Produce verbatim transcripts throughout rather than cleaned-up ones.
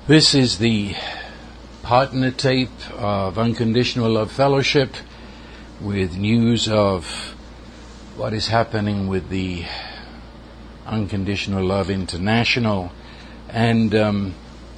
This is the partner tape of Unconditional Love Fellowship with news of what is happening with the Unconditional Love International. And um,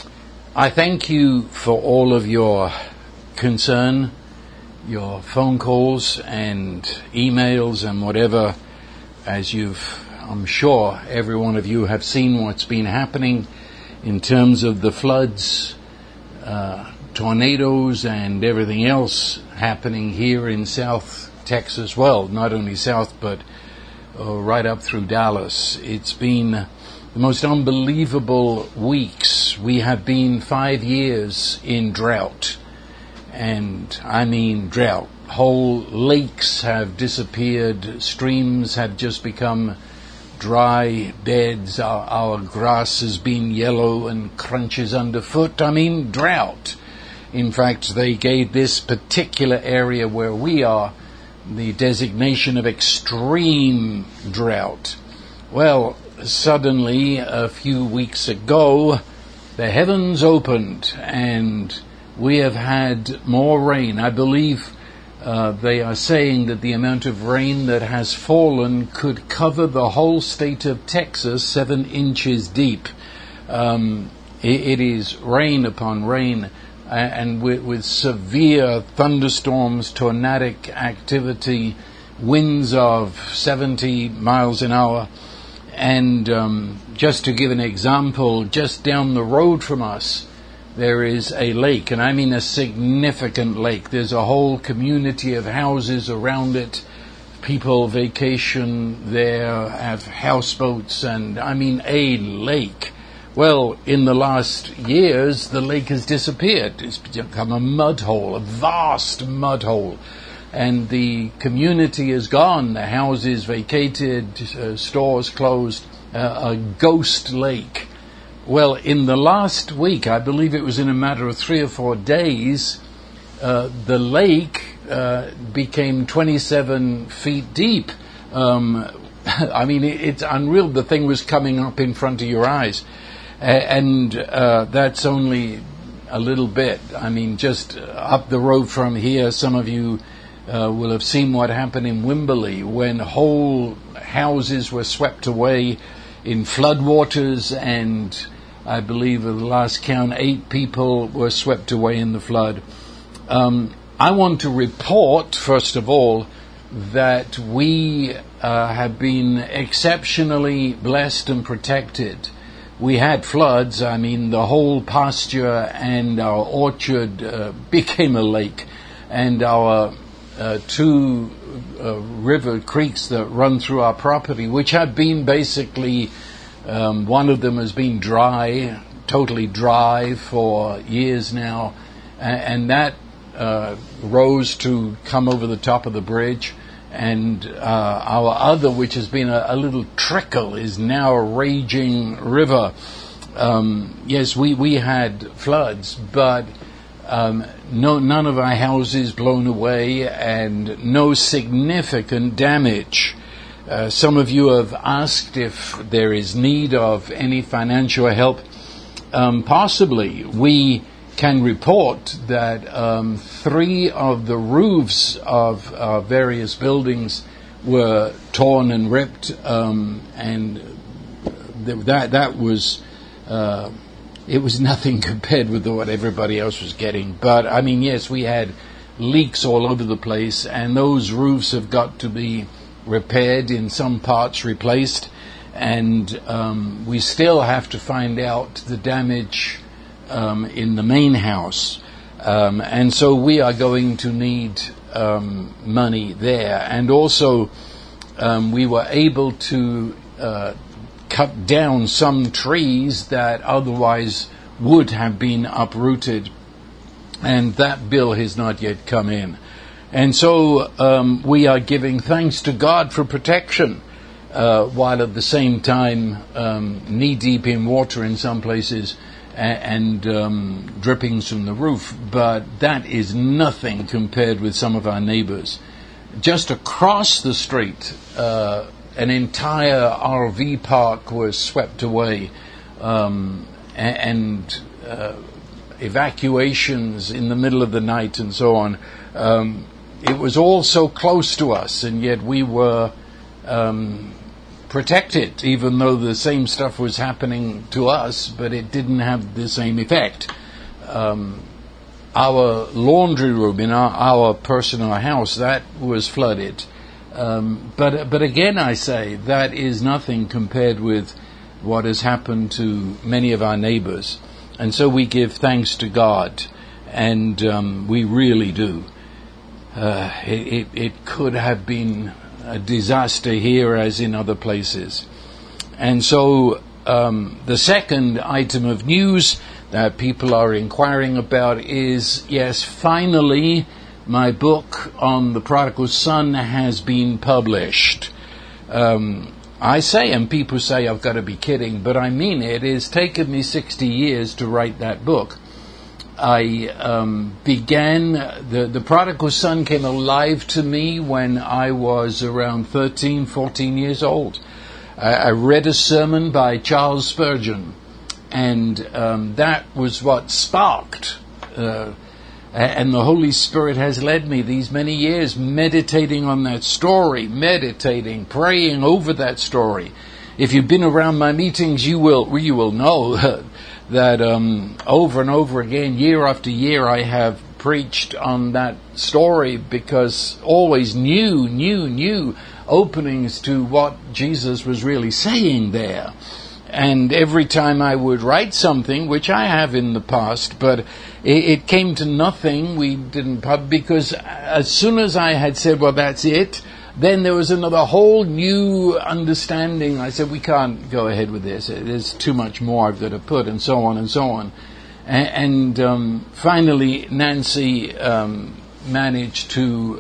I thank you for all of your concern, your phone calls and emails and whatever, as you've, I'm sure every one of you have seen what's been happening in terms of the floods, uh, tornadoes and everything else happening here in South Texas. Well, not only South, but uh, right up through Dallas. It's been the most unbelievable weeks. We have been five years in drought. And I mean drought. Whole lakes have disappeared. Streams have just become dry beds. Our, our grass has been yellow and crunches underfoot. I mean drought. In fact, they gave this particular area where we are the designation of extreme drought. Well, suddenly, a few weeks ago, the heavens opened and we have had more rain. I believe uh, they are saying that the amount of rain that has fallen could cover the whole state of Texas seven inches deep. Um, it, it is rain upon rain, and with, with severe thunderstorms, tornadic activity, winds of seventy miles an hour. And um, just to give an example, just down the road from us, there is a lake, and I mean a significant lake. There's a whole community of houses around it. People vacation there, have houseboats, and I mean a lake. Well, in the last years, the lake has disappeared. It's become a mud hole, a vast mud hole. And the community is gone. The houses vacated, uh, stores closed, uh, a ghost lake. Well, in the last week, I believe it was in a matter of three or four days, uh, the lake uh, became twenty-seven feet deep. Um, I mean, it, it's unreal. The thing was coming up in front of your eyes. Uh, and uh, that's only a little bit. I mean, just up the road from here, some of you uh, will have seen what happened in Wimberley when whole houses were swept away in floodwaters, and I believe at the last count, eight people were swept away in the flood. Um, I want to report, first of all, that we uh, have been exceptionally blessed and protected. We had floods. I mean, the whole pasture and our orchard uh, became a lake, and our uh, two uh, river creeks that run through our property, which have been basically Um, one of them has been dry, totally dry for years now, and, and that uh, rose to come over the top of the bridge. And uh, our other, which has been a, a little trickle, is now a raging river. Um, yes, we, we had floods, but um, no, none of our houses blown away and no significant damage. Uh, some of you have asked if there is need of any financial help. Um, possibly. We can report that um, three of the roofs of uh, various buildings were torn and ripped, um, and th- that that was uh, it was nothing compared with what everybody else was getting. But I mean, yes, we had leaks all over the place, and those roofs have got to be repaired, in some parts replaced, and um, we still have to find out the damage um, in the main house, um, and so we are going to need um, money there. And also um, we were able to uh, cut down some trees that otherwise would have been uprooted, and that bill has not yet come in. And so um, we are giving thanks to God for protection, uh, while at the same time um, knee-deep in water in some places and, and um, drippings from the roof. But that is nothing compared with some of our neighbors. Just across the street, uh, an entire R V park was swept away, um, and uh, evacuations in the middle of the night and so on. Um, it was all so close to us, and yet we were um, protected, even though the same stuff was happening to us, but it didn't have the same effect. Um, our laundry room in our, our personal house, that was flooded. Um, but but again, I say, that is nothing compared with what has happened to many of our neighbors. And so we give thanks to God, and um, we really do. Uh, it, it, it could have been a disaster here as in other places. And so um, the second item of news that people are inquiring about is, yes, finally my book on the prodigal son has been published. Um, I say, and people say I've got to be kidding, but I mean it. It's taken me sixty years to write that book. I um, began, the, the prodigal son came alive to me when I was around thirteen, fourteen years old. I, I read a sermon by Charles Spurgeon, and um, that was what sparked, uh, and the Holy Spirit has led me these many years meditating on that story, meditating, praying over that story. If you've been around my meetings, you will you will know that um, over and over again, year after year, I have preached on that story, because always new, new, new openings to what Jesus was really saying there. And every time I would write something, which I have in the past, but it, it came to nothing. We didn't pub because as soon as I had said, well, that's it, then there was another whole new understanding. I said, we can't go ahead with this. There's too much more I've got to put, and so on and so on. And, and um, finally, Nancy um, managed to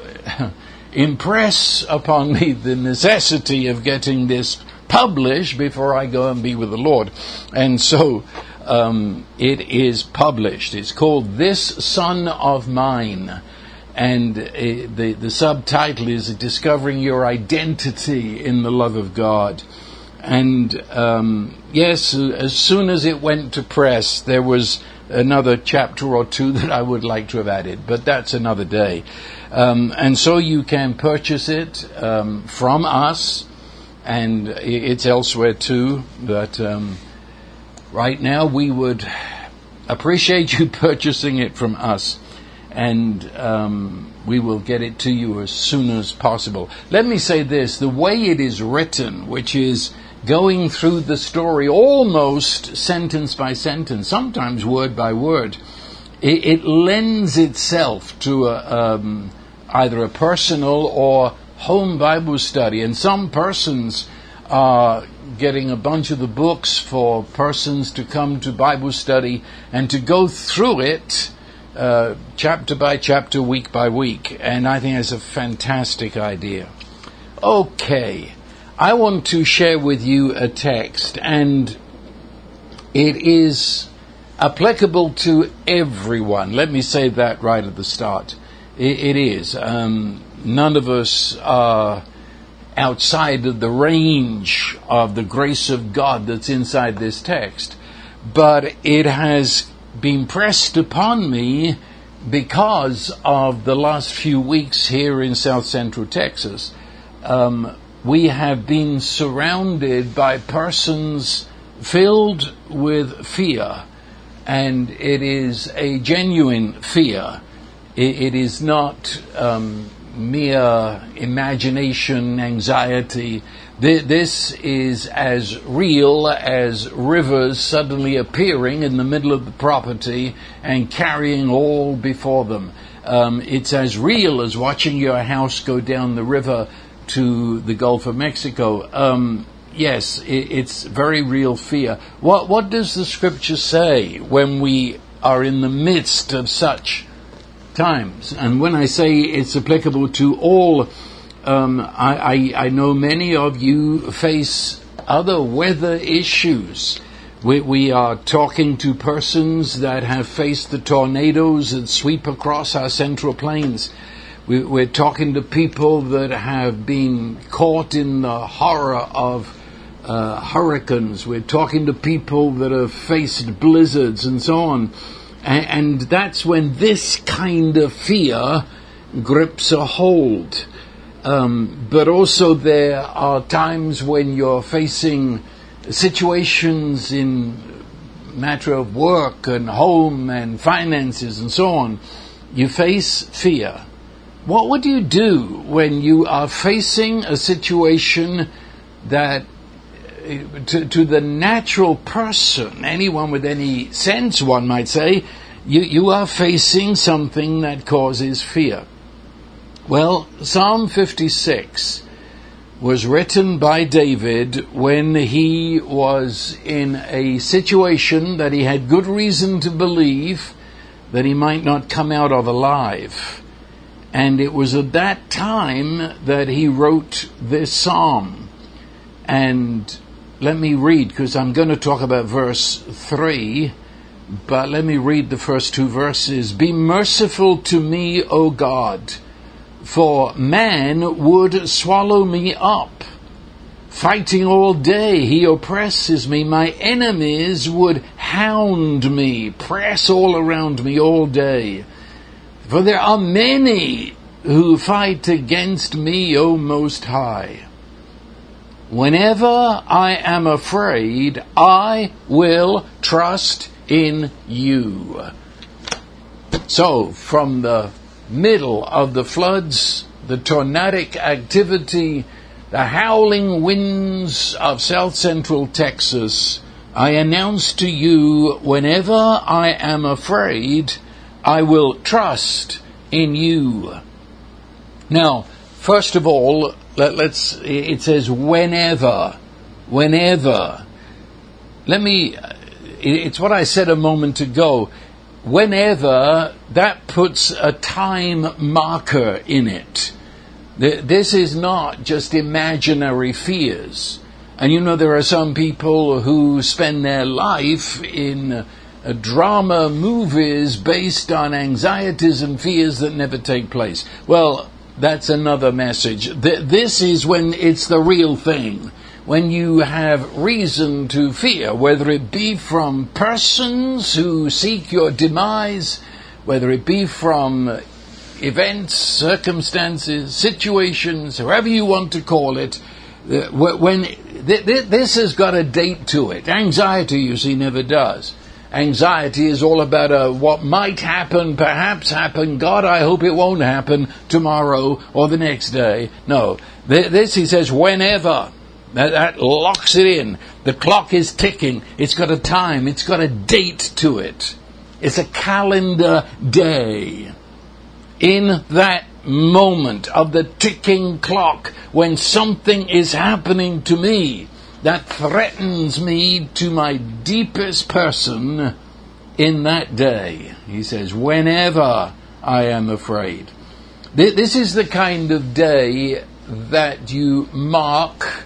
impress upon me the necessity of getting this published before I go and be with the Lord. And so um, it is published. It's called This Son of Mine. And uh, the, the subtitle is Discovering Your Identity in the Love of God. And um, yes, as soon as it went to press, there was another chapter or two that I would like to have added, but that's another day. Um, and so you can purchase it um, from us, and it's elsewhere too. But um, right now we would appreciate you purchasing it from us. And um, we will get it to you as soon as possible. Let me say this, the way it is written, which is going through the story almost sentence by sentence, sometimes word by word, it, it lends itself to a, um, either a personal or home Bible study. And some persons are getting a bunch of the books for persons to come to Bible study and to go through it Uh, chapter by chapter, week by week, and I think it's a fantastic idea. Okay, I want to share with you a text, and it is applicable to everyone. Let me say that right at the start. It, it is. Um, none of us are outside of the range of the grace of God that's inside this text, but it has been pressed upon me because of the last few weeks here in South Central Texas. Um, we have been surrounded by persons filled with fear, and it is a genuine fear. It, it is not um, mere imagination, anxiety. This is as real as rivers suddenly appearing in the middle of the property and carrying all before them. Um, it's as real as watching your house go down the river to the Gulf of Mexico. Um, yes, it, it's very real fear. What, what does the Scripture say when we are in the midst of such times? And when I say it's applicable to all, Um, I, I, I know many of you face other weather issues. We, we are talking to persons that have faced the tornadoes that sweep across our Central Plains. We, we're talking to people that have been caught in the horror of uh, hurricanes. We're talking to people that have faced blizzards and so on. And, and that's when this kind of fear grips a hold. Um, but also there are times when you're facing situations in matter of work and home and finances and so on. You face fear. What would you do when you are facing a situation that to, to the natural person, anyone with any sense, one might say, you, you are facing something that causes fear? Well, Psalm fifty-six was written by David when he was in a situation that he had good reason to believe that he might not come out of alive. And it was at that time that he wrote this psalm. And let me read, because I'm going to talk about verse three, but let me read the first two verses. Be merciful to me, O God, for man would swallow me up. Fighting all day, he oppresses me. My enemies would hound me, press all around me all day. For there are many who fight against me, O Most High. Whenever I am afraid, I will trust in you. So, from the middle of the floods, the tornadic activity, the howling winds of south-central Texas, I announce to you, whenever I am afraid, I will trust in you. Now, first of all, let, let's, it says whenever, whenever. Let me, it's what I said a moment ago. Whenever, that puts a time marker in it. This is not just imaginary fears. And you know, there are some people who spend their life in uh, drama movies based on anxieties and fears that never take place. Well, that's another message. Th- this is when it's the real thing. When you have reason to fear, whether it be from persons who seek your demise, whether it be from events, circumstances, situations, however you want to call it, uh, when th- th- this has got a date to it. Anxiety, you see, never does. Anxiety is all about uh, what might happen, perhaps happen. God, I hope it won't happen tomorrow or the next day. No, th- this, he says, whenever. That, that locks it in. The clock is ticking. It's got a time. It's got a date to it. It's a calendar day. In that moment of the ticking clock, when something is happening to me that threatens me to my deepest person in that day, he says, whenever I am afraid. This is the kind of day that you mark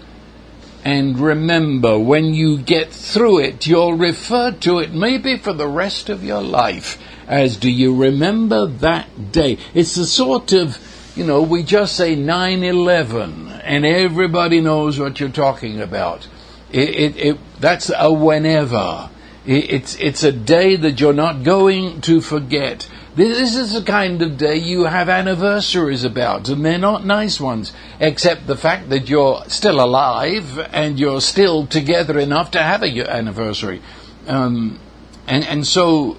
and remember. When you get through it, you'll refer to it maybe for the rest of your life as, do you remember that day? It's the sort of, you know, we just say nine eleven and everybody knows what you're talking about. It, it, it that's a whenever. It, it's, it's a day that you're not going to forget. This is the kind of day you have anniversaries about, and they're not nice ones, except the fact that you're still alive and you're still together enough to have a anniversary. Um, and, and so,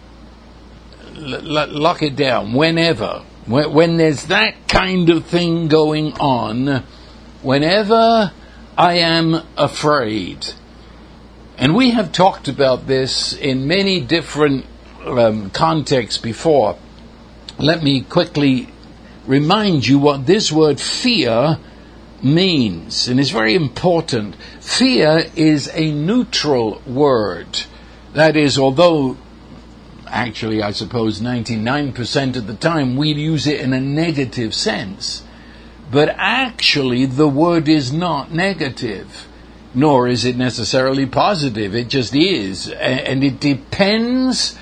l- l- lock it down. Whenever, when, when there's that kind of thing going on, whenever I am afraid. And we have talked about this in many different Um, context before. Let me quickly remind you what this word fear means, and it's very important. Fear is a neutral word. That is, although actually I suppose ninety-nine percent of the time we use it in a negative sense, but actually the word is not negative, nor is it necessarily positive. It just is, and it depends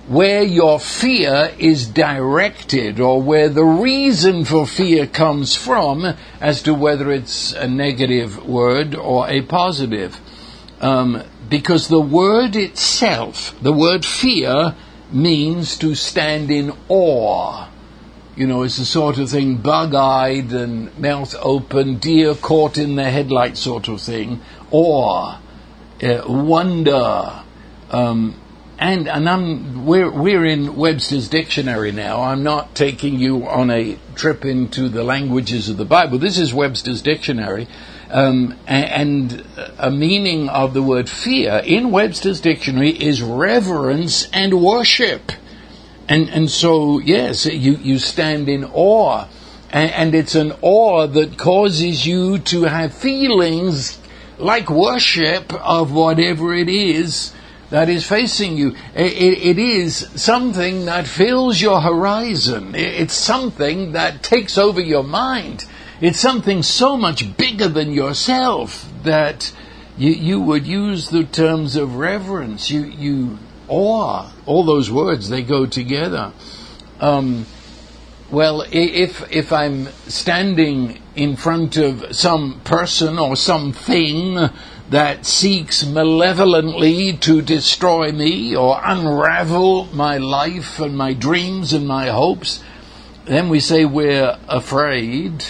where your fear is directed, or where the reason for fear comes from, as to whether it's a negative word or a positive. Um, because the word itself, the word fear, means to stand in awe. You know, it's the sort of thing, bug-eyed and mouth open, deer caught in the headlight sort of thing. Awe, uh, wonder, um, And and I'm we're we're in Webster's dictionary now. I'm not taking you on a trip into the languages of the Bible. This is Webster's dictionary, um, and a meaning of the word fear in Webster's dictionary is reverence and worship. And and so yes, you you stand in awe, and, and it's an awe that causes you to have feelings like worship of whatever it is that is facing you. It, it is something that fills your horizon. It's something that takes over your mind. It's something so much bigger than yourself that you, you would use the terms of reverence. You, you awe. All those words, they go together. Um, well, if if I'm standing in front of some person or something that seeks malevolently to destroy me or unravel my life and my dreams and my hopes, then we say we're afraid,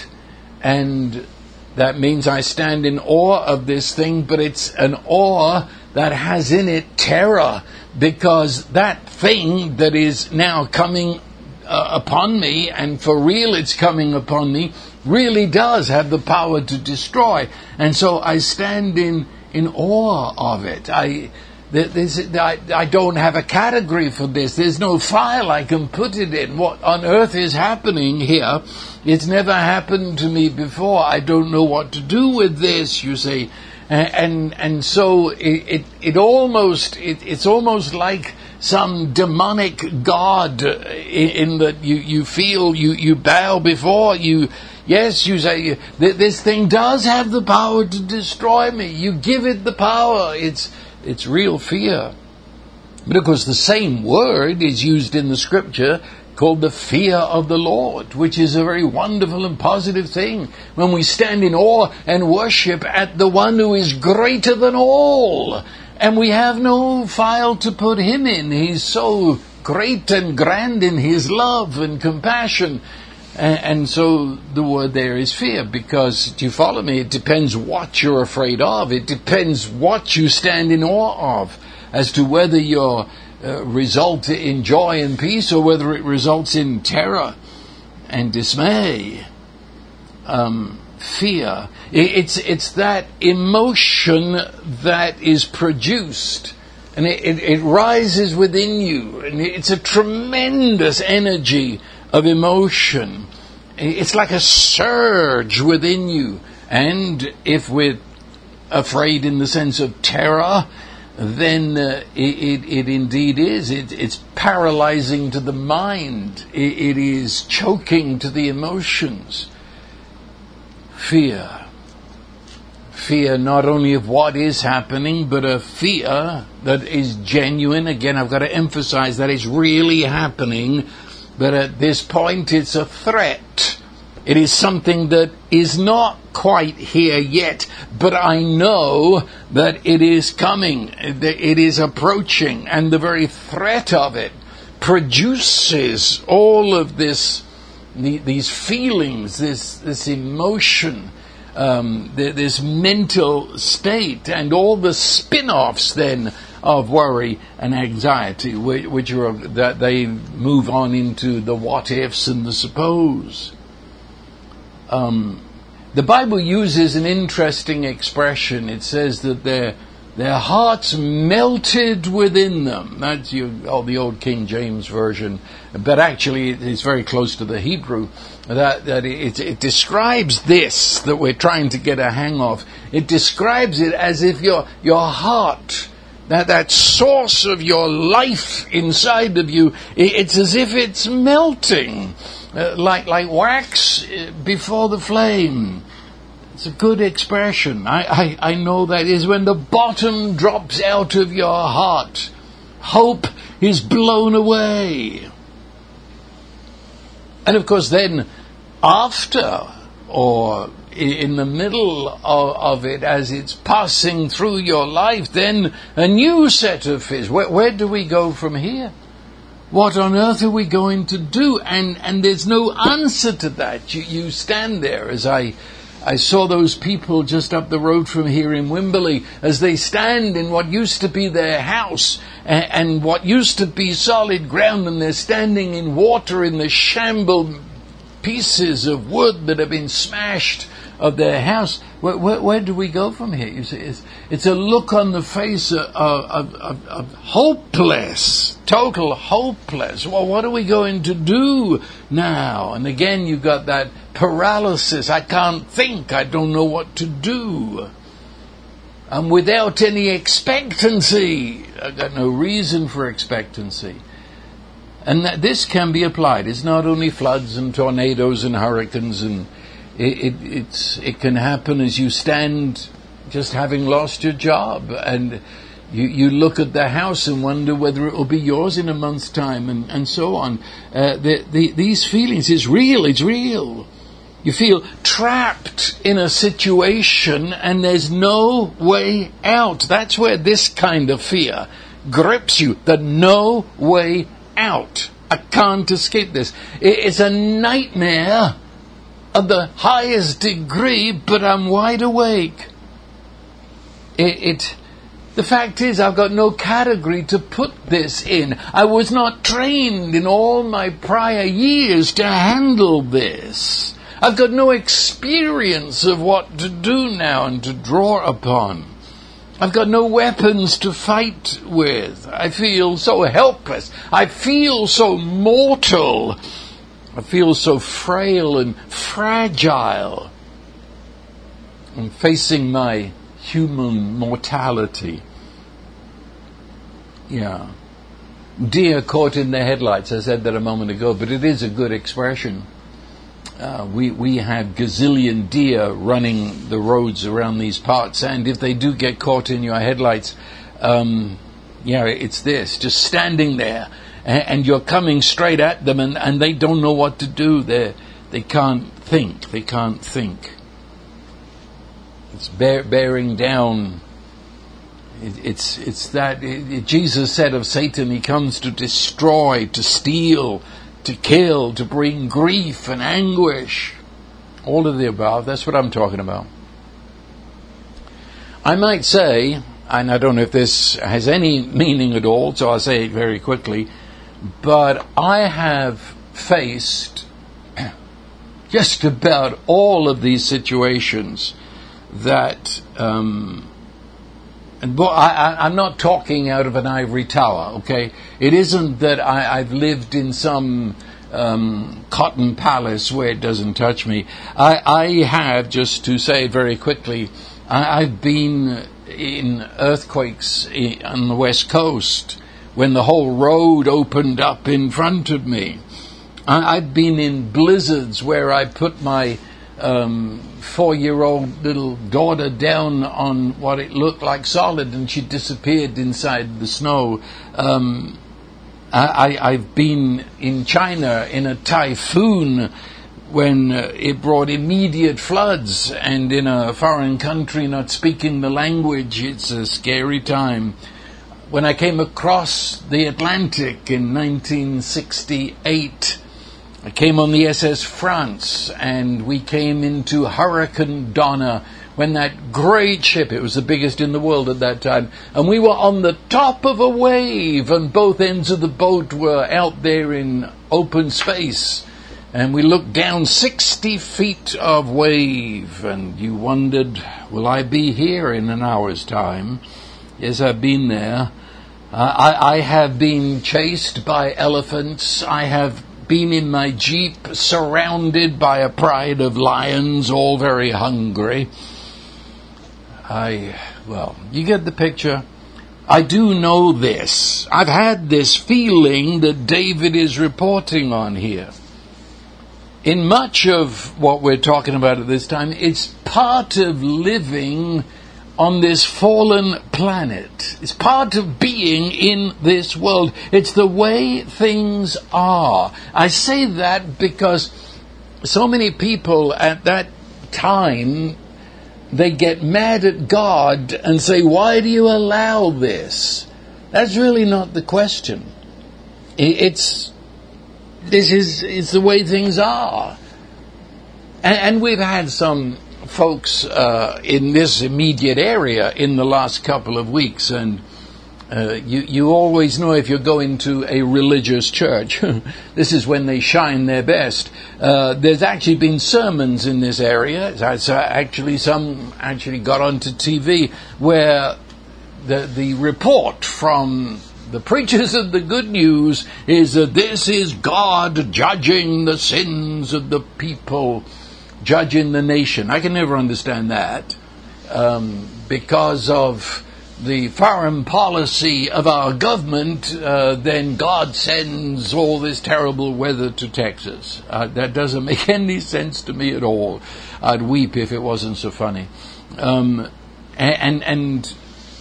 and that means I stand in awe of this thing, but it's an awe that has in it terror, because that thing that is now coming uh, upon me, and for real it's coming upon me, really does have the power to destroy. And so I stand in, in awe of it. I, there's, I, I don't have a category for this. There's no file I can put it in. What on earth is happening here? It's never happened to me before. I don't know what to do with this, you see. And and, and so it, it, it almost, it, it's almost like some demonic god in, in that you, you feel, you, you bow before, you, yes, you say, this thing does have the power to destroy me. You give it the power. It's it's real fear. But of course the same word is used in the scripture called the fear of the Lord, which is a very wonderful and positive thing when we stand in awe and worship at the one who is greater than all. And we have no file to put him in. He's so great and grand in his love and compassion. And, and so the word there is fear, because, do you follow me? It depends what you're afraid of. It depends what you stand in awe of as to whether your uh, result in joy and peace or whether it results in terror and dismay. Um, fear. It, it's, it's that emotion that is produced. And it, it, it rises within you. And it's a tremendous energy of emotion. It's like a surge within you. And if we're afraid in the sense of terror, then uh, it, it, it indeed is. It, it's paralyzing to the mind. It, it is choking to the emotions. Fear. Fear not only of what is happening, but a fear that is genuine. Again, I've got to emphasize that it's really happening. But at this point, it's a threat. It is something that is not quite here yet, but I know that it is coming. It is approaching, and the very threat of it produces all of this, these feelings, this this emotion, um, this mental state, and all the spin-offs then of worry and anxiety, which are that they move on into the what ifs and the suppose. Um, the Bible uses an interesting expression. It says that their their hearts melted within them. That's your, oh, the old King James version, but actually it's very close to the Hebrew. That that it, it describes this that we're trying to get a hang of. It describes it as if your your heart, That that source of your life inside of you, it's as if it's melting, uh, like like wax before the flame. It's a good expression. I, I, I know that is when the bottom drops out of your heart. Hope is blown away. And of course then, after, or in the middle of, of it, as it's passing through your life, then a new set of fears. Where, where do we go from here? What on earth are we going to do? And and there's no answer to that. You, you stand there, as I I saw those people just up the road from here in Wimberley, as they stand in what used to be their house and, and what used to be solid ground, and they're standing in water in the shambled pieces of wood that have been smashed of their house. Where, where, where do we go from here? You see, it's, it's a look on the face of, of, of, of hopeless, total hopeless. Well, what are we going to do now? And again, you've got that paralysis. I can't think. I don't know what to do. And without any expectancy, I've got no reason for expectancy. And that this can be applied. It's not only floods and tornadoes and hurricanes, and it, it, it's, it can happen as you stand just having lost your job, and you, you look at the house and wonder whether it will be yours in a month's time, and, and so on. Uh, the, the, these feelings, it's real, it's real. You feel trapped in a situation and there's no way out. That's where this kind of fear grips you, the no way out. I can't escape this. It's a nightmare of the highest degree, but I'm wide awake. It, it, the fact is, I've got no category to put this in. I was not trained in all my prior years to handle this. I've got no experience of what to do now and to draw upon. I've got no weapons to fight with. I feel so helpless. I feel so mortal. I feel so frail and fragile. I'm facing my human mortality. Yeah. Deer caught in the headlights. I said that a moment ago, but it is a good expression. Uh, we, we have gazillion deer running the roads around these parts, and if they do get caught in your headlights, um, yeah, it's this, just standing there, and, and you're coming straight at them, and, and they don't know what to do. They they can't think. They can't think. It's bear, bearing down. It, it's it's that it, it, Jesus said of Satan, he comes to destroy, to steal, to kill, to bring grief and anguish. All of the above. That's what I'm talking about. I might say, and I don't know if this has any meaning at all, so I'll say it very quickly, but I have faced just about all of these situations that, um, and bo- I, I, I'm not talking out of an ivory tower, okay? It isn't that I, I've lived in some um, cotton palace where it doesn't touch me. I, I have, just to say it very quickly, I, I've been in earthquakes on the West Coast when the whole road opened up in front of me. I, I've been in blizzards where I put my Um, four-year-old little daughter down on what it looked like solid, and she disappeared inside the snow. Um, I, I've been in China in a typhoon when uh, it brought immediate floods, and in a foreign country not speaking the language, it's a scary time. When I came across the Atlantic in nineteen sixty-eight, I came on the S S France, and we came into Hurricane Donna when that great ship, it was the biggest in the world at that time, and we were on the top of a wave, and both ends of the boat were out there in open space, and we looked down sixty feet of wave, and you wondered, will I be here in an hour's time? Yes, I've been there. Uh, I, I have been chased by elephants. I have been in my Jeep surrounded by a pride of lions, all very hungry. I, well, you get the picture. I do know this. I've had this feeling that David is reporting on here. In much of what we're talking about at this time, it's part of living on this fallen planet. It's part of being in this world. It's the way things are. I say that because so many people at that time, they get mad at God and say, why do you allow this? That's really not the question. It's, this is, it's the way things are. And, and we've had some folks uh, in this immediate area in the last couple of weeks, and uh, you, you always know if you're going to a religious church, this is when they shine their best. Uh, there's actually been sermons in this area. That's, uh, actually, some actually got onto T V where the the report from the preachers of the good news is that this is God judging the sins of the people, judging the nation. I can never understand that um, because of the foreign policy of our government. Uh, then God sends all this terrible weather to Texas. Uh, that doesn't make any sense to me at all. I'd weep if it wasn't so funny. Um, and and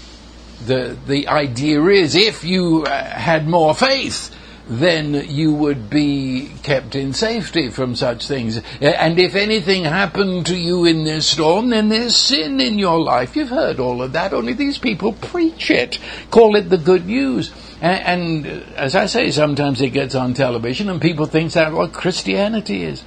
the the idea is, if you uh, had more faith, then you would be kept in safety from such things. And if anything happened to you in this storm, then there's sin in your life. You've heard all of that, only these people preach it, call it the good news. And, and as I say, sometimes it gets on television and people think that's what Christianity is.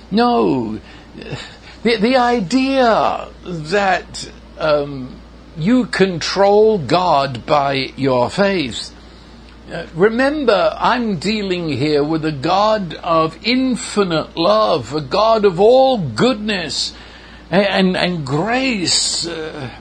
No, the, the idea that um, you control God by your faith. Uh, remember, I'm dealing here with a God of infinite love, a God of all goodness and, and, and grace. Uh,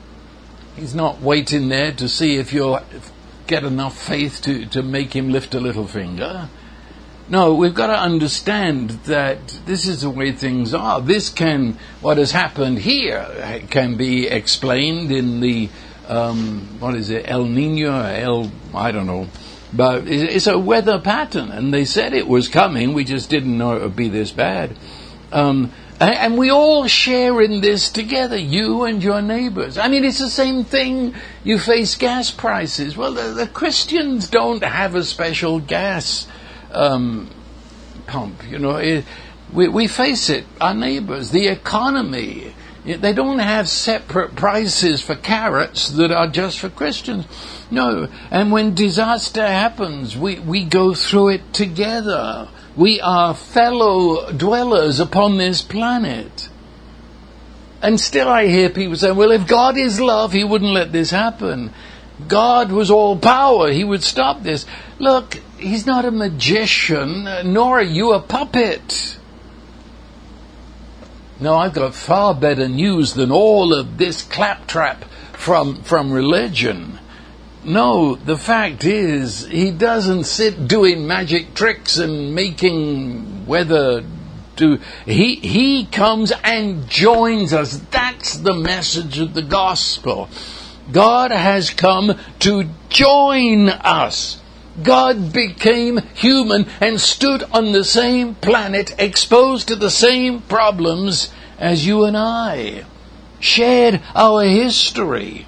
he's not waiting there to see if you get enough faith to, to make him lift a little finger. No, we've got to understand that this is the way things are. This can, what has happened here, can be explained in the Um, what is it, El Nino, El, I don't know, but it's a weather pattern, and they said it was coming, we just didn't know it would be this bad. Um, and, and we all share in this together, you and your neighbors. I mean, it's the same thing, you face gas prices. Well, the, the Christians don't have a special gas um, pump, you know, it, we, we face it, our neighbors, the economy. They don't have separate prices for carrots that are just for Christians. No. And when disaster happens, we, we go through it together. We are fellow dwellers upon this planet. And still I hear people say, well, if God is love, he wouldn't let this happen. God was all power, he would stop this. Look, he's not a magician, nor are you a puppet. No, I've got far better news than all of this claptrap from from religion. No, the fact is, he doesn't sit doing magic tricks and making weather do. He, he comes and joins us. That's the message of the gospel. God has come to join us. God became human and stood on the same planet, exposed to the same problems as you and I, shared our history.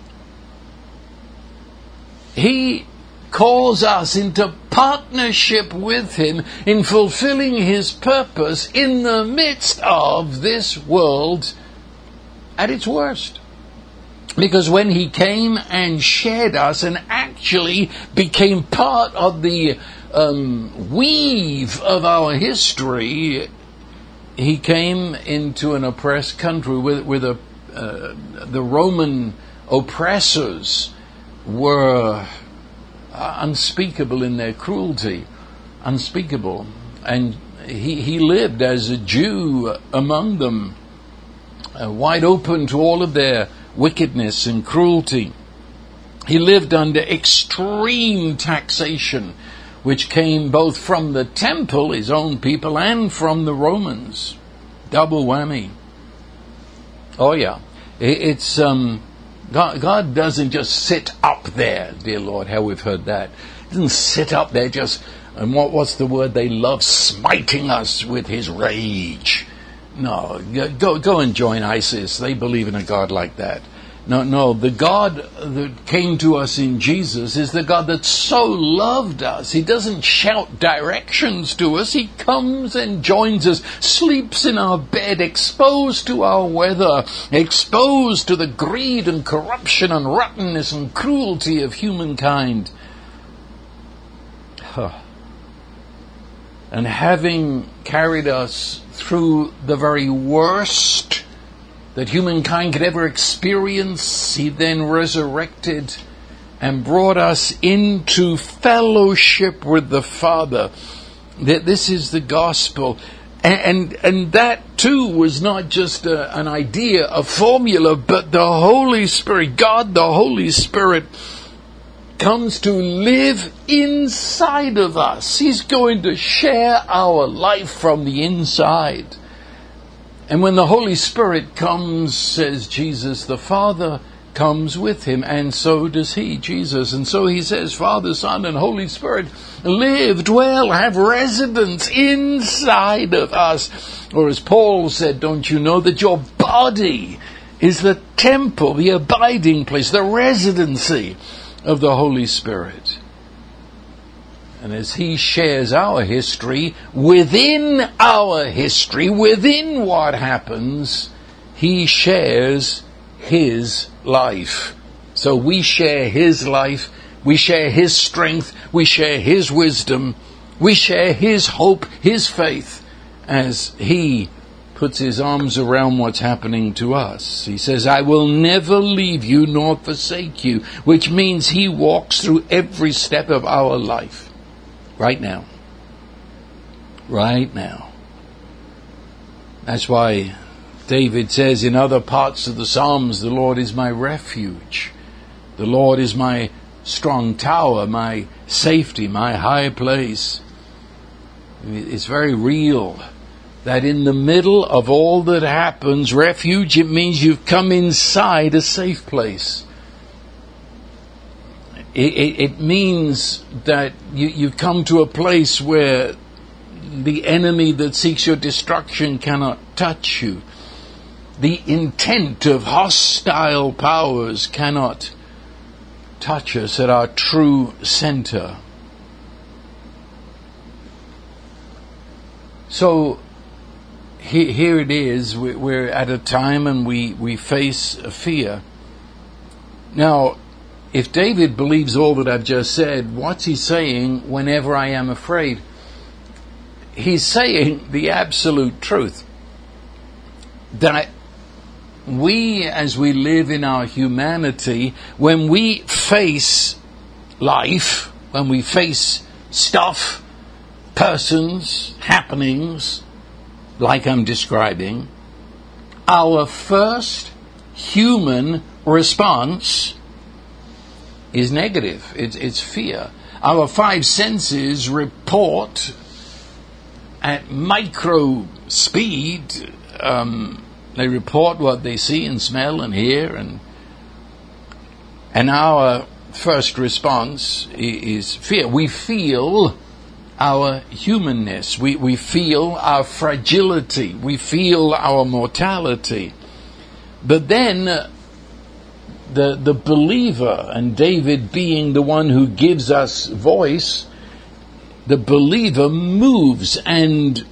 He calls us into partnership with him in fulfilling his purpose in the midst of this world at its worst. Because when he came and shared us and actually became part of the um, weave of our history, he came into an oppressed country with, with a, uh, the Roman oppressors were unspeakable in their cruelty, unspeakable. And he, he lived as a Jew among them, uh, wide open to all of their wickedness and cruelty. He lived under extreme taxation, which came both from the temple, his own people, and from the Romans. Double whammy. Oh yeah, it's um, God, God doesn't just sit up there, dear Lord, how we've heard that. He doesn't sit up there just, and what, what's the word they love, smiting us with his rage. No, go go and join ISIS. They believe in a God like that. No, no, the God that came to us in Jesus is the God that so loved us. He doesn't shout directions to us. He comes and joins us, sleeps in our bed, exposed to our weather, exposed to the greed and corruption and rottenness and cruelty of humankind. Huh. And having carried us through the very worst that humankind could ever experience, he then resurrected and brought us into fellowship with the Father. That this is the gospel. And, and, and that too was not just a, an idea, a formula, but the Holy Spirit, God the Holy Spirit, comes to live inside of us. He's going to share our life from the inside. And when the Holy Spirit comes, says Jesus, the Father comes with him, and so does he, Jesus. And so he says, Father, Son, and Holy Spirit, live, dwell, have residence inside of us. Or as Paul said, don't you know that your body is the temple, the abiding place, the residency of the Holy Spirit? And as he shares our history, within our history, within what happens, he shares his life. So we share his life, we share his strength, we share his wisdom, we share his hope, his faith, as he puts his arms around what's happening to us. He says, I will never leave you nor forsake you, which means he walks through every step of our life. Right now. Right now. That's why David says in other parts of the Psalms, the Lord is my refuge. The Lord is my strong tower, my safety, my high place. It's very real that in the middle of all that happens, refuge, it means you've come inside a safe place. It, it, it means that you, you've come to a place where the enemy that seeks your destruction cannot touch you. The intent of hostile powers cannot touch us at our true center. So he, here it is, we, we're at a time and we, we face a fear. Now, if David believes all that I've just said, what's he saying whenever I am afraid? He's saying the absolute truth. That we, as we live in our humanity, when we face life, when we face stuff, persons, happenings, like I'm describing, our first human response is negative. It's, it's fear. Our five senses report at micro speed. Um, they report what they see and smell and hear, and and our first response is fear. We feel our humanness. We we feel our fragility. We feel our mortality. But then uh, the the believer, and David being the one who gives us voice, the believer moves, and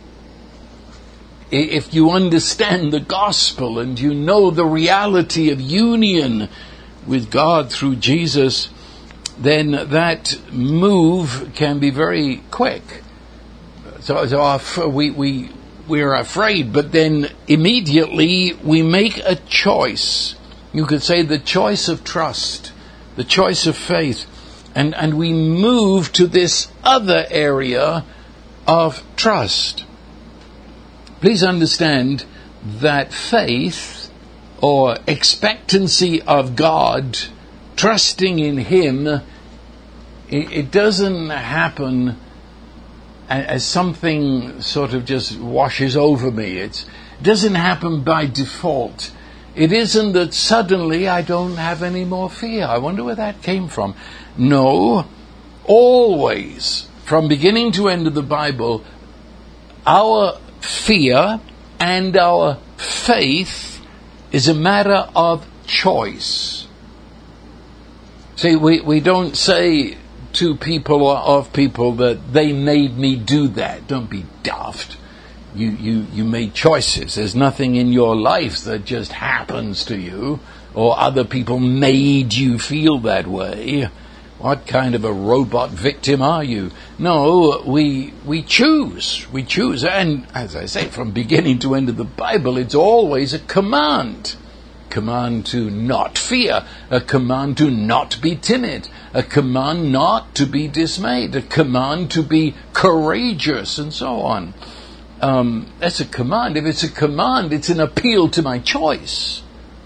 if you understand the gospel and you know the reality of union with God through Jesus, then that move can be very quick. So, so our, we we we're afraid, but then immediately we make a choice. You could say the choice of trust, the choice of faith, and and we move to this other area of trust. Please understand that faith or expectancy of God, trusting in Him, it, it doesn't happen as something sort of just washes over me. It's, it doesn't happen by default. It isn't that suddenly I don't have any more fear. I wonder where that came from. No, always, from beginning to end of the Bible, our fear and our faith is a matter of choice. See, we, we don't say to people or of people that they made me do that. Don't be daft. You, you, you made choices. There's nothing in your life that just happens to you, or other people made you feel that way. What kind of a robot victim are you? No, we we choose. We choose. And as I say, from beginning to end of the Bible, it's always a command. Command to not fear. A command to not be timid. A command not to be dismayed. A command to be courageous, and so on. Um, that's a command. If it's a command, it's an appeal to my choice.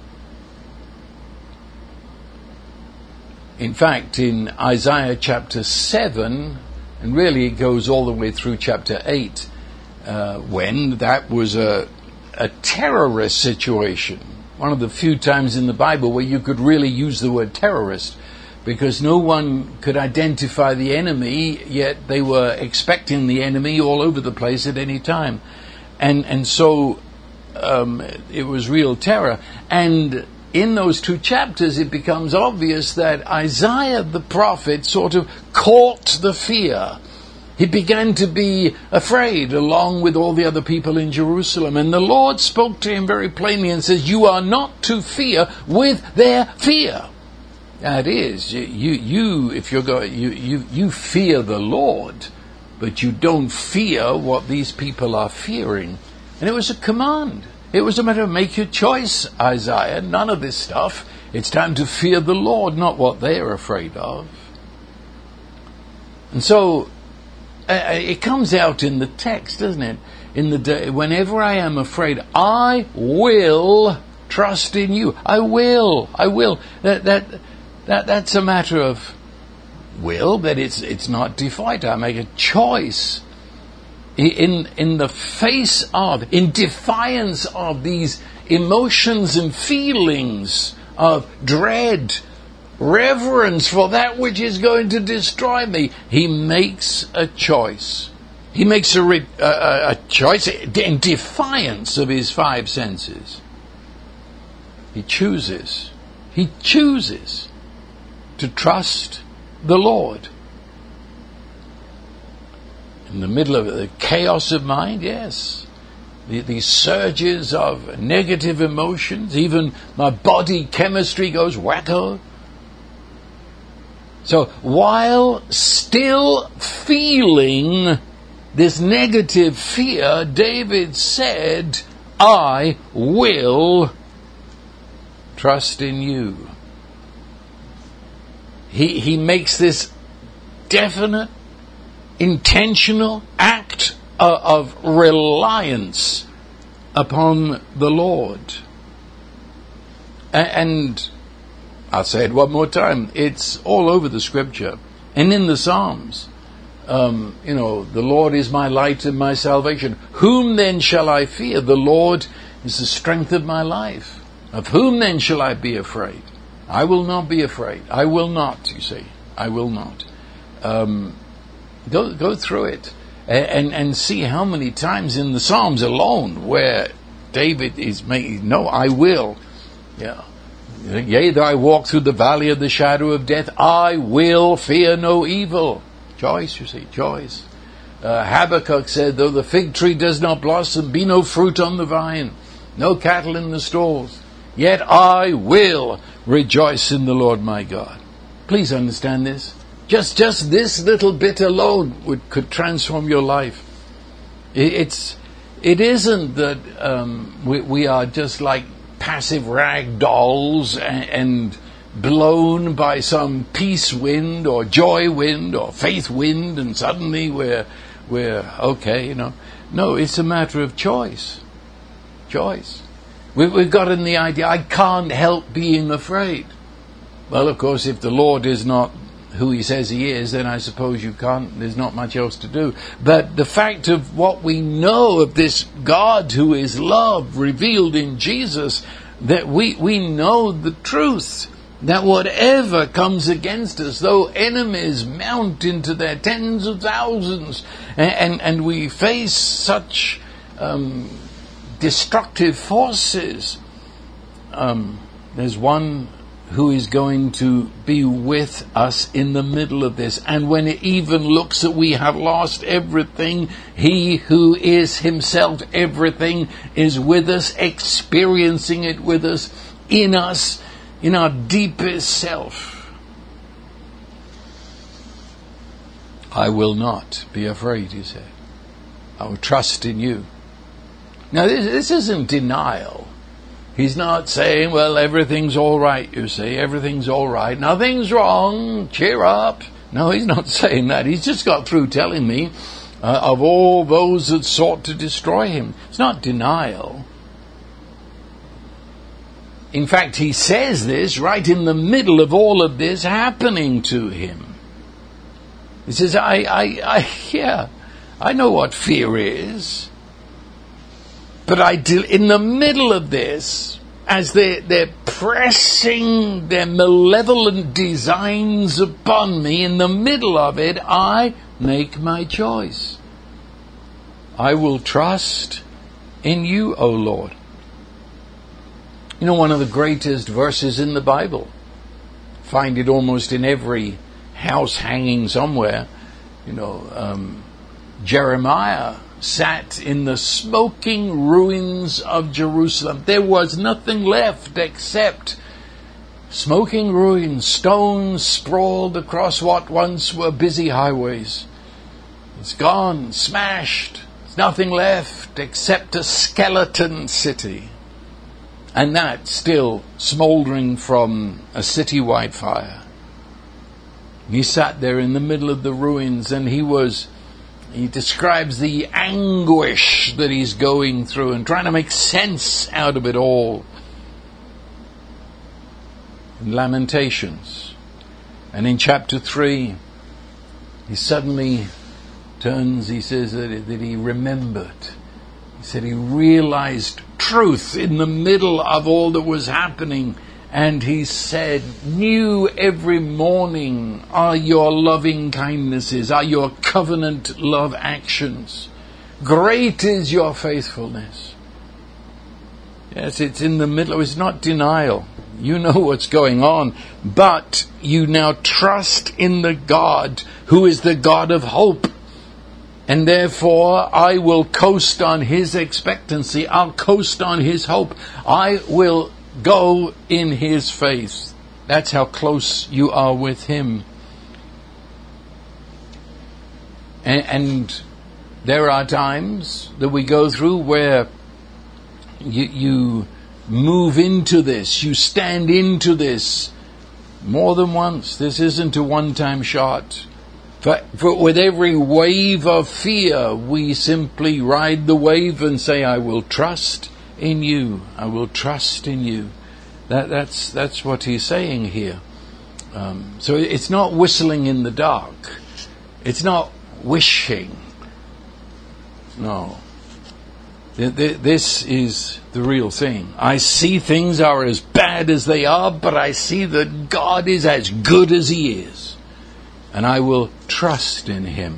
In fact, in Isaiah chapter seven, and really it goes all the way through chapter eight, uh, when that was a, a terrorist situation, one of the few times in the Bible where you could really use the word terrorist, because no one could identify the enemy, yet they were expecting the enemy all over the place at any time. And, and so um, it was real terror. And in those two chapters, it becomes obvious that Isaiah the prophet sort of caught the fear. He began to be afraid along with all the other people in Jerusalem. And the Lord spoke to him very plainly and says, you are not to fear with their fear. That is, you, you, if you're going, you, you, you fear the Lord, but you don't fear what these people are fearing. And it was a command. It was a matter of make your choice, Isaiah. None of this stuff. It's time to fear the Lord, not what they're afraid of. And so uh, it comes out in the text, doesn't it? In the day, whenever I am afraid, I will trust in you. I will. I will. That that that that's a matter of will, but it's it's not defiant. I make a choice. In in the face of, in defiance of these emotions and feelings of dread, reverence for that which is going to destroy me, he makes a choice. He makes a, re, a, a choice in defiance of his five senses. He chooses. He chooses to trust the Lord. In the middle of the chaos of mind, yes. The, these surges of negative emotions, even my body chemistry goes wacko. So while still feeling this negative fear, David said, I will trust in you. He, he makes this definite, intentional act of reliance upon the Lord. And I'll say it one more time, it's all over the scripture and in the Psalms. Um, you know, the Lord is my light and my salvation. Whom then shall I fear? The Lord is the strength of my life. Of whom then shall I be afraid? I will not be afraid. I will not, you see. I will not. Um, Go go through it and, and and see how many times in the Psalms alone where David is making, no, I will. Yeah. Yea, though I walk through the valley of the shadow of death, I will fear no evil. Choice, you see, choice. Uh, Habakkuk said, though the fig tree does not blossom, be no fruit on the vine, no cattle in the stalls, yet I will rejoice in the Lord my God. Please understand this. Just just this little bit alone would could transform your life. It, it's it isn't that um, we, we are just like passive rag dolls and, and blown by some peace wind or joy wind or faith wind, and suddenly we're we're okay. You know, no, it's a matter of choice. Choice. We, we've gotten the idea. I can't help being afraid. Well, of course, if the Lord is not who he says he is, then I suppose you can't, there's not much else to do. But the fact of what we know of this God who is love revealed in Jesus, that we, we know the truth, that whatever comes against us, though enemies mount into their tens of thousands, and, and, and we face such um, destructive forces, um, There's one who is going to be with us in the middle of this. And when it even looks that we have lost everything, he who is himself everything is with us, experiencing it with us, in us, in our deepest self. I will not be afraid, he said. I will trust in you. Now this, this isn't denial. He's not saying, well, everything's all right, you see, everything's all right, nothing's wrong, cheer up. No, he's not saying that. He's just got through telling me uh, of all those that sought to destroy him. It's not denial. In fact, he says this right in the middle of all of this happening to him. He says, I, I, I yeah, I know what fear is. But I do, in the middle of this, as they're, they're pressing their malevolent designs upon me, in the middle of it, I make my choice. I will trust in you, O Lord. You know, one of the greatest verses in the Bible. Find it almost in every house hanging somewhere. You know, um, Jeremiah sat in the smoking ruins of Jerusalem. There was nothing left except smoking ruins, stones sprawled across what once were busy highways. It's gone, smashed. There's nothing left except a skeleton city. And that still smouldering from a citywide fire. He sat there in the middle of the ruins, and he was He describes the anguish that he's going through and trying to make sense out of it all. In Lamentations. And in chapter three, he suddenly turns, he says that, that he remembered. He said he realized truth in the middle of all that was happening. And he said, new every morning are your loving kindnesses, are your covenant love actions. Great is your faithfulness. Yes, it's in the middle. It's not denial. You know what's going on. But you now trust in the God who is the God of hope. And therefore, I will coast on his expectancy. I'll coast on his hope. I will go in his faith. That's how close you are with him. And, and there are times that we go through where you, you move into this, you stand into this more than once. This isn't a one-time shot. For, for with every wave of fear, we simply ride the wave and say, I will trust in you. I will trust in you. That, that's that's what he's saying here. Um, so it's not whistling in the dark. It's not wishing. No. This is the real thing. I see things are as bad as they are, but I see that God is as good as he is. And I will trust in him.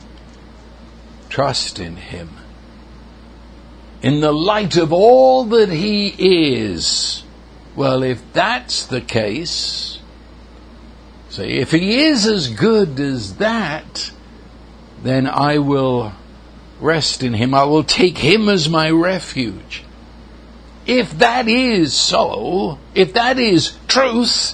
Trust in him. In the light of all that he is. Well, if that's the case, say, if he is as good as that, then I will rest in him. I will take him as my refuge. If that is so, if that is truth,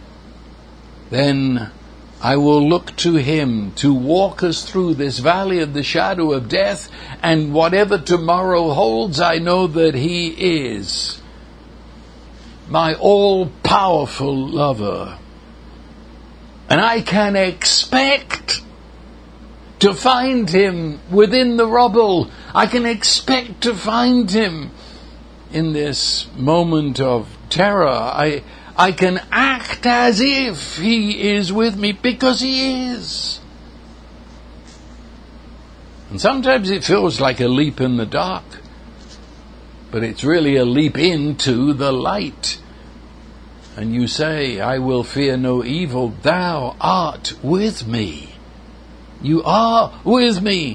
then I will look to him to walk us through this valley of the shadow of death, and whatever tomorrow holds, I know that he is my all-powerful lover. And I can expect to find him within the rubble. I can expect to find him in this moment of terror. I I can act as if he is with me, because he is. And sometimes it feels like a leap in the dark, but it's really a leap into the light. And you say, I will fear no evil, thou art with me. You are with me.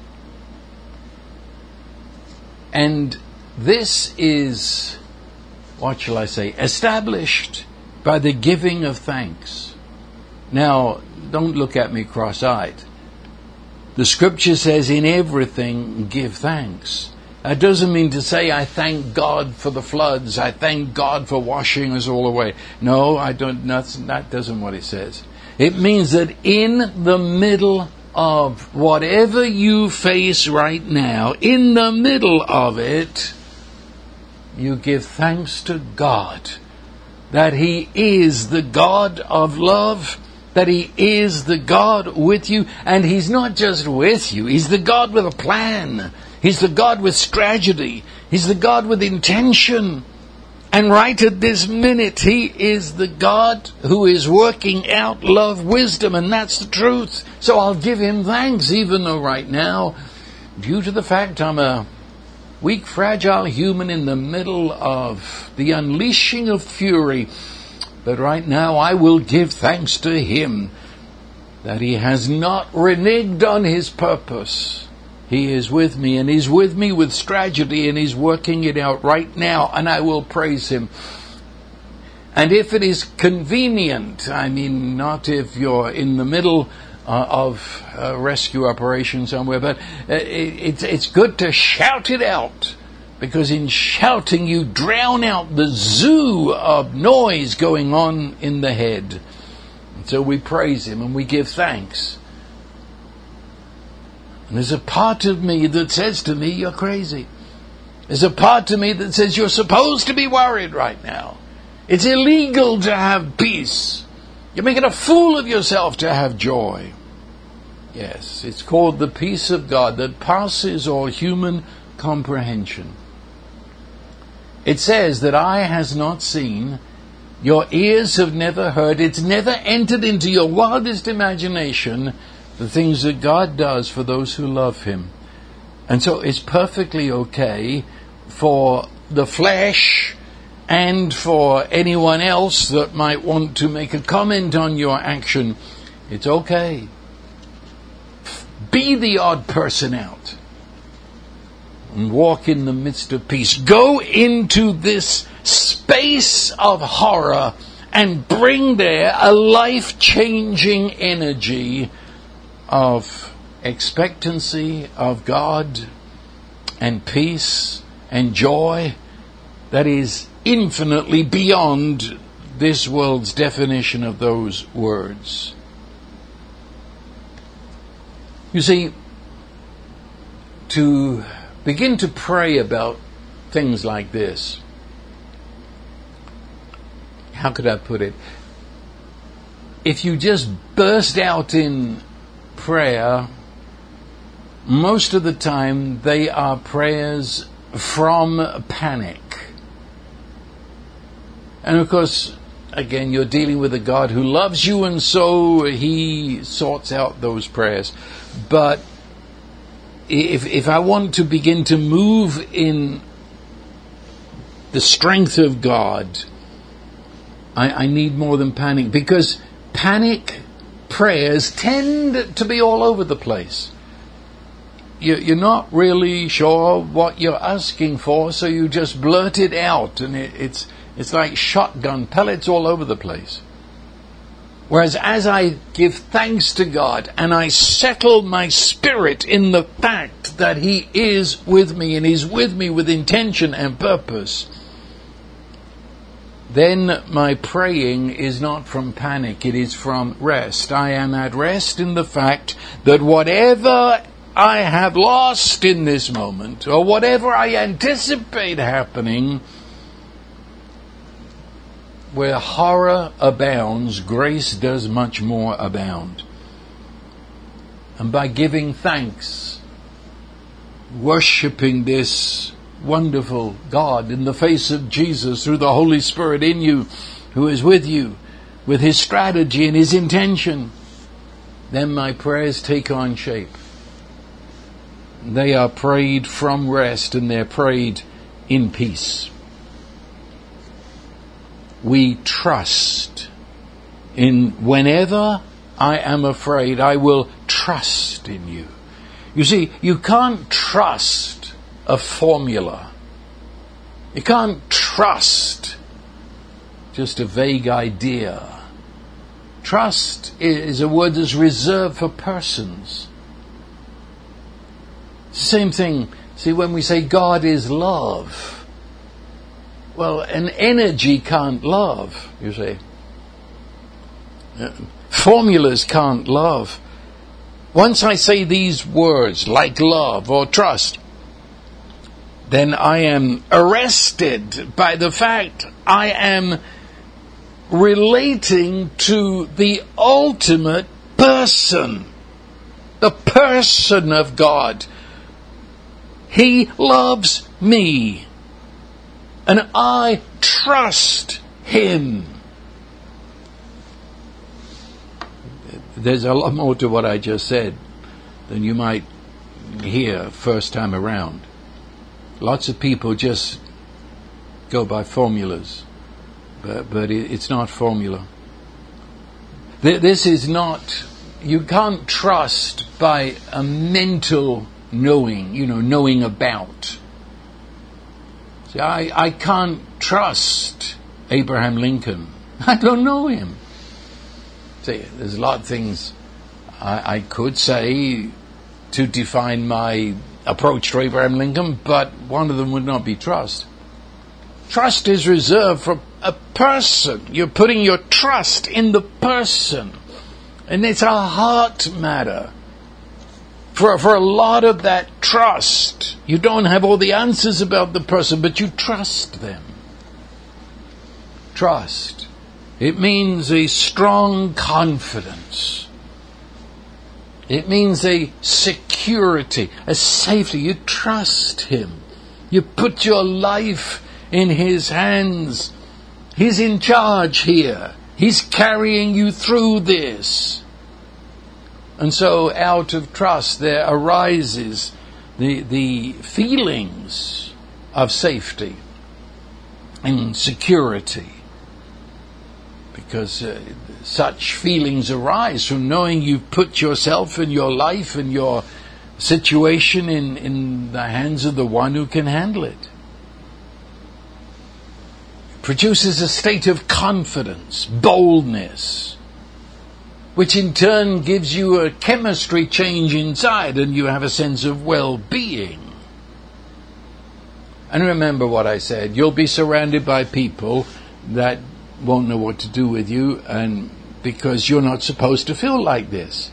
And this is what shall I say, established by the giving of thanks. Now, don't look at me cross-eyed. The scripture says, in everything give thanks. That doesn't mean to say, I thank God for the floods. I thank God for washing us all away. No, I don't. That's, that doesn't what it says. It means that in the middle of whatever you face right now, in the middle of it, you give thanks to God that He is the God of love, that He is the God with you, and He's not just with you, He's the God with a plan. He's the God with strategy. He's the God with intention. And right at this minute, He is the God who is working out love, wisdom, and that's the truth. So I'll give Him thanks, even though right now, due to the fact I'm a weak, fragile human in the middle of the unleashing of fury, but right now I will give thanks to Him that He has not reneged on His purpose. He is with me, and He's with me with strategy, and He's working it out right now, and I will praise Him. And if it is convenient, I mean, not if you're in the middle uh, of a rescue operation somewhere, but uh, it, it's, it's good to shout it out, because in shouting you drown out the zoo of noise going on in the head. And so we praise Him and we give thanks. And there's a part of me that says to me, you're crazy. There's a part of me that says you're supposed to be worried right now. It's illegal to have peace. You're making a fool of yourself to have joy. Yes, it's called the peace of God that passes all human comprehension. It says that eye has not seen, your ears have never heard, it's never entered into your wildest imagination the things that God does for those who love Him. And so it's perfectly okay for the flesh and for anyone else that might want to make a comment on your action. It's okay. Be the odd person out and walk in the midst of peace. Go into this space of horror and bring there a life-changing energy of expectancy of God and peace and joy that is infinitely beyond this world's definition of those words. You see, to begin to pray about things like this, how could I put it? If you just burst out in prayer, most of the time they are prayers from panic. And of course, again, you're dealing with a God who loves you, and so He sorts out those prayers. But if if I want to begin to move in the strength of God, I, I need more than panic, because panic prayers tend to be all over the place. You, you're not really sure what you're asking for, so you just blurt it out, and it, it's it's like shotgun pellets all over the place. Whereas as I give thanks to God and I settle my spirit in the fact that He is with me, and He's with me with intention and purpose, then my praying is not from panic, it is from rest. I am at rest in the fact that whatever I have lost in this moment, or whatever I anticipate happening, where horror abounds, grace does much more abound. And by giving thanks, worshipping this wonderful God in the face of Jesus through the Holy Spirit in you, who is with you, with His strategy and His intention, then my prayers take on shape. They are prayed from rest, and they're prayed in peace. We trust in whenever I am afraid, I will trust in you. You see, you can't trust a formula. You can't trust trust just a vague idea. Trust is a word that's reserved for persons. Same thing. See, when we say God is love, well, an energy can't love, you see. Formulas can't love. Once I say these words, like love or trust, then I am arrested by the fact I am relating to the ultimate person, the person of God. He loves me, and I trust Him. There's a lot more to what I just said than you might hear first time around. Lots of people just go by formulas, but, but it, it's not formula. This is not, you can't trust by a mental knowing, you know, knowing about. See, I, I can't trust Abraham Lincoln. I don't know him. See, there's a lot of things I, I could say to define my approach to Abraham Lincoln, but one of them would not be trust. Trust is reserved for a person. You're putting your trust in the person. And it's a heart matter. For, for a lot of that trust, you don't have all the answers about the person, but you trust them. Trust. It means a strong confidence. It means a security, a safety. You trust Him. You put your life in His hands. He's in charge here. He's carrying you through this. And so out of trust there arises the, the feelings of safety and security. Because uh, such feelings arise from knowing you've put yourself and your life and your situation in, in the hands of the one who can handle it. It produces a state of confidence, boldness, which in turn gives you a chemistry change inside and you have a sense of well-being. And remember what I said, you'll be surrounded by people that won't know what to do with you, and because you're not supposed to feel like this.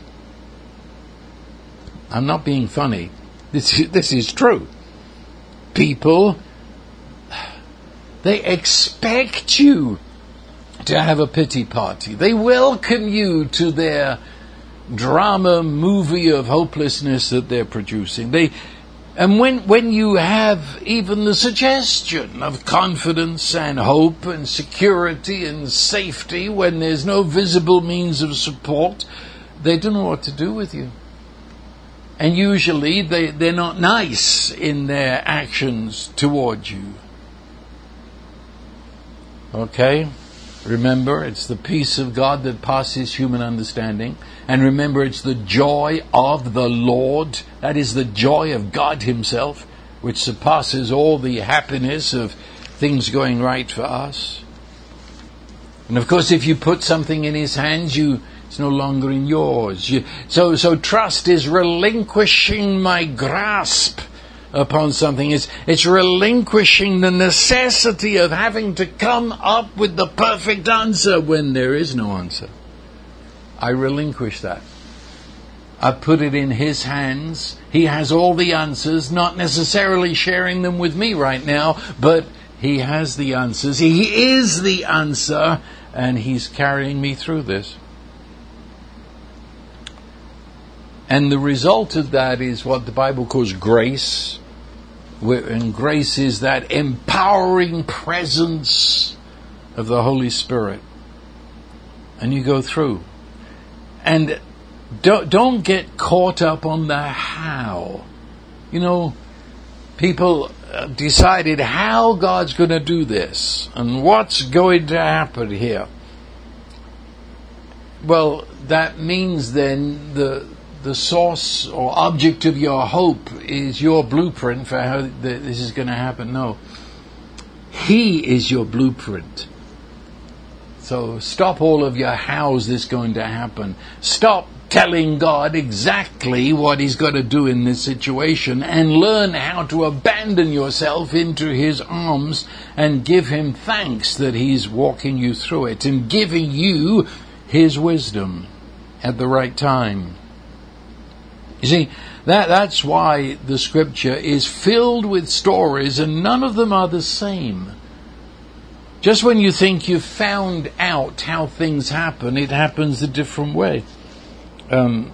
I'm not being funny. This is, this is true. People, they expect you to have a pity party. They welcome you to their drama movie of hopelessness that they're producing. They And when, when you have even the suggestion of confidence and hope and security and safety, when there's no visible means of support, they don't know what to do with you. And usually they, they're not nice in their actions towards you. Okay? Remember, it's the peace of God that passes human understanding. And remember, it's the joy of the Lord, that is the joy of God Himself, which surpasses all the happiness of things going right for us. And of course, if you put something in His hands, you it's no longer in yours. You, so, so trust is relinquishing my grasp upon something. It's, it's relinquishing the necessity of having to come up with the perfect answer when there is no answer. I relinquish that. I put it in His hands. He has all the answers, not necessarily sharing them with me right now, but He has the answers. He is the answer, and He's carrying me through this. And the result of that is what the Bible calls grace. And grace is that empowering presence of the Holy Spirit. And you go through. And don't, don't get caught up on the how. You know, people decided how God's going to do this and what's going to happen here. Well, that means then the the source or object of your hope is your blueprint for how this is going to happen. No. He is your blueprint. So stop all of your how's this going to happen. Stop telling God exactly what He's got to do in this situation, and learn how to abandon yourself into His arms and give Him thanks that He's walking you through it and giving you His wisdom at the right time. You see, that that's why the Scripture is filled with stories, and none of them are the same. Just when you think you've found out how things happen, it happens a different way. Um,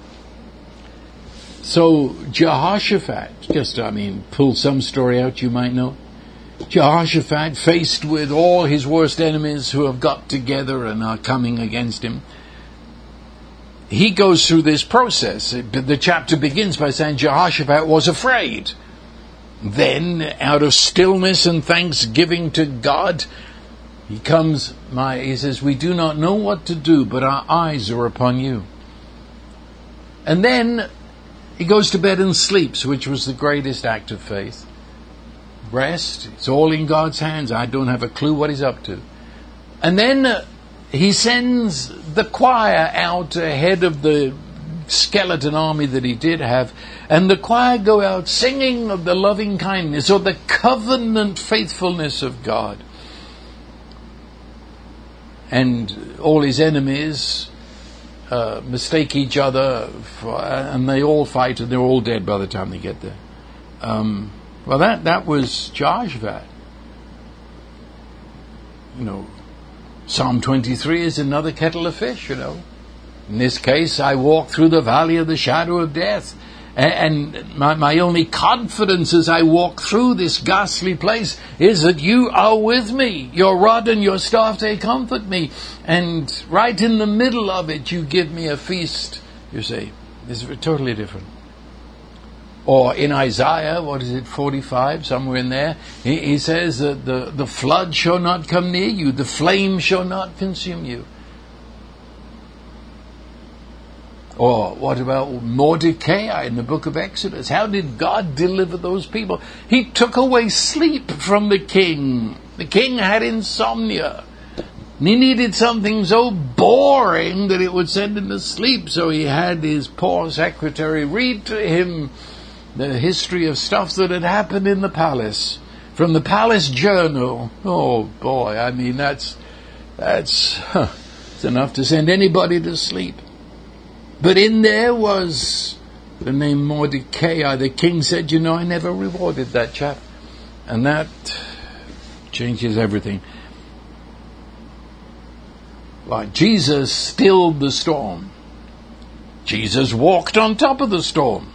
so Jehoshaphat, just, I mean, pull some story out you might know. Jehoshaphat, faced with all his worst enemies who have got together and are coming against him, he goes through this process. The chapter begins by saying Jehoshaphat was afraid. Then, out of stillness and thanksgiving to God, he comes, my, he says, we do not know what to do, but our eyes are upon you. And then he goes to bed and sleeps, which was the greatest act of faith. Rest, it's all in God's hands. I don't have a clue what He's up to. And then uh, he sends the choir out ahead of the skeleton army that he did have, and the choir go out singing of the loving kindness or the covenant faithfulness of God. And all his enemies uh, mistake each other, for, and they all fight, and they're all dead by the time they get there. Um, well, that, that was Jehoshaphat. You know, Psalm twenty-three is another kettle of fish, you know. In this case, I walk through the valley of the shadow of death. And my, my only confidence as I walk through this ghastly place is that you are with me. Your rod and your staff, they comfort me. And right in the middle of it, you give me a feast, you see. This is totally different. Or in Isaiah, what is it, forty-five, somewhere in there, he, he says that the, the flood shall not come near you, the flame shall not consume you. Or what about Mordecai in the book of Exodus? How did God deliver those people? He took away sleep from the king. The king had insomnia. And he needed something so boring that it would send him to sleep. So he had his poor secretary read to him the history of stuff that had happened in the palace. From the palace journal. Oh boy, I mean that's, that's, huh, it's enough to send anybody to sleep. But in there was the name Mordecai. The king said, you know, I never rewarded that chap. And that changes everything. Like Jesus stilled the storm. Jesus walked on top of the storm.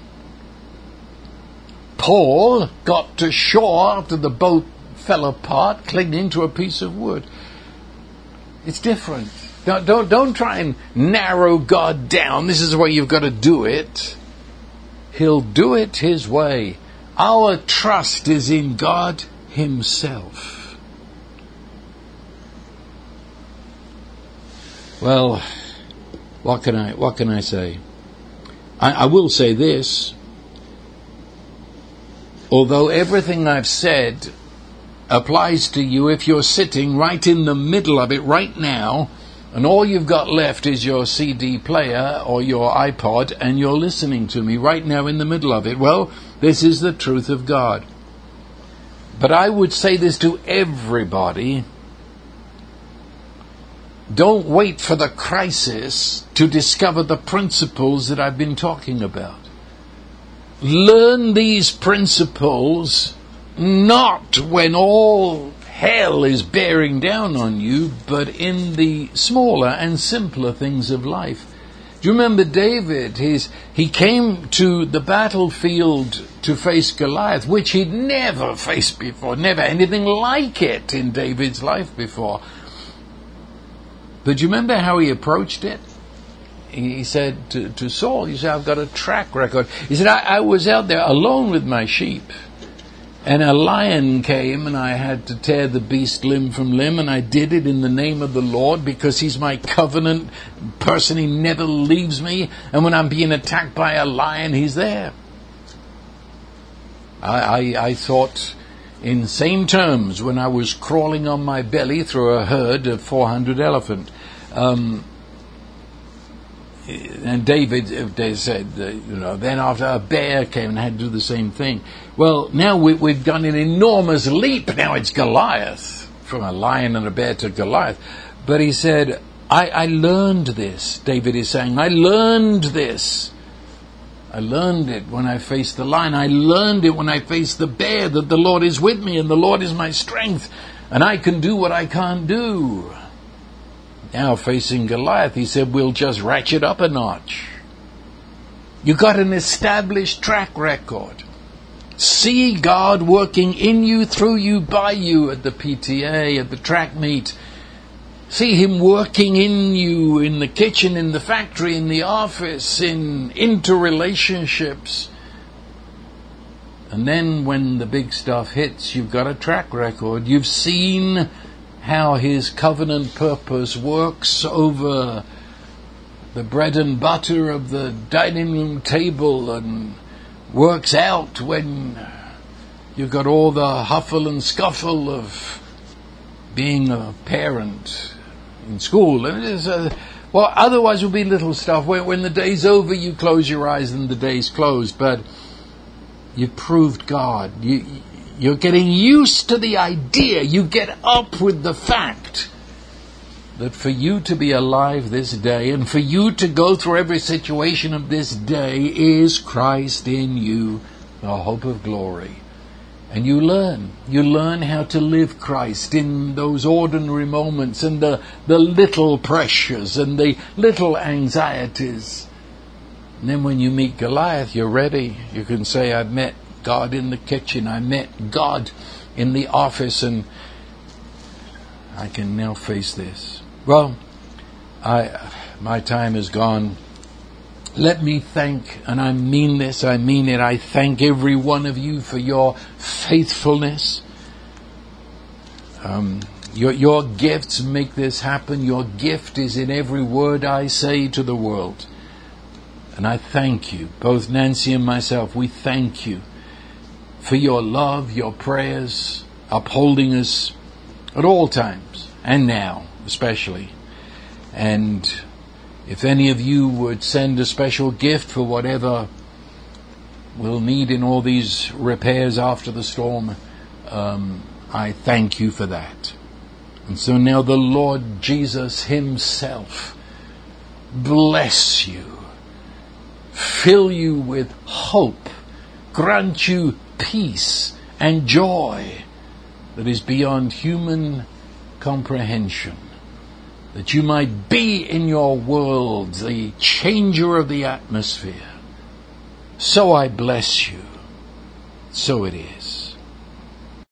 Paul got to shore after the boat fell apart, clinging to a piece of wood. It's different. Don't, don't, don't try and narrow God down. This is the way you've got to do it. He'll do it His way. Our trust is in God Himself. Well, what can I, what can I say? I, I will say this. Although everything I've said applies to you if you're sitting right in the middle of it right now, and all you've got left is your C D player or your iPod, and you're listening to me right now in the middle of it. Well, this is the truth of God. But I would say this to everybody. Don't wait for the crisis to discover the principles that I've been talking about. Learn these principles not when all hell is bearing down on you, but in the smaller and simpler things of life. Do you remember David? He's, he came to the battlefield to face Goliath, which he'd never faced before, never anything like it in David's life before. But do you remember how he approached it? He said to, to Saul, he said, I've got a track record. He said, I, I was out there alone with my sheep. And a lion came, and I had to tear the beast limb from limb, and I did it in the name of the Lord, because He's my covenant person. He never leaves me. And when I'm being attacked by a lion, He's there. I, I, I thought in same terms when I was crawling on my belly through a herd of four hundred elephant. Um, and David, they said, uh, you know, then after a bear came and had to do the same thing. Well, now we, we've done an enormous leap. Now it's Goliath, from a lion and a bear to Goliath. But he said, I, I learned this, David is saying, I learned this. I learned it when I faced the lion. I learned it when I faced the bear, that the Lord is with me and the Lord is my strength, and I can do what I can't do. Now facing Goliath, he said, we'll just ratchet up a notch. You got an established track record. See God working in you, through you, by you at the P T A, at the track meet. See Him working in you, in the kitchen, in the factory, in the office, in interrelationships. And then when the big stuff hits, you've got a track record. You've seen how His covenant purpose works over the bread and butter of the dining room table, and works out when you've got all the huffle and scuffle of being a parent in school. And it is a, well, otherwise it will be little stuff. When, when the day's over, you close your eyes and the day's closed. But you've proved God. You, you're getting used to the idea. You get up with the fact that for you to be alive this day and for you to go through every situation of this day is Christ in you, the hope of glory. And you learn. You learn how to live Christ in those ordinary moments and the, the little pressures and the little anxieties. And then when you meet Goliath, you're ready. You can say, I've met God in the kitchen. I met God in the office, and I can now face this. Well, I my time is gone. Let me thank, and I mean this, I mean it, I thank every one of you for your faithfulness. Um, your, your gifts make this happen. Your gift is in every word I say to the world. And I thank you, both Nancy and myself, we thank you for your love, your prayers, upholding us at all times, and now especially. And if any of you would send a special gift for whatever we'll need in all these repairs after the storm, um, I thank you for that. And so now the Lord Jesus Himself bless you, fill you with hope, grant you peace and joy that is beyond human comprehension, that you might be in your world the changer of the atmosphere. So I bless you. So it is.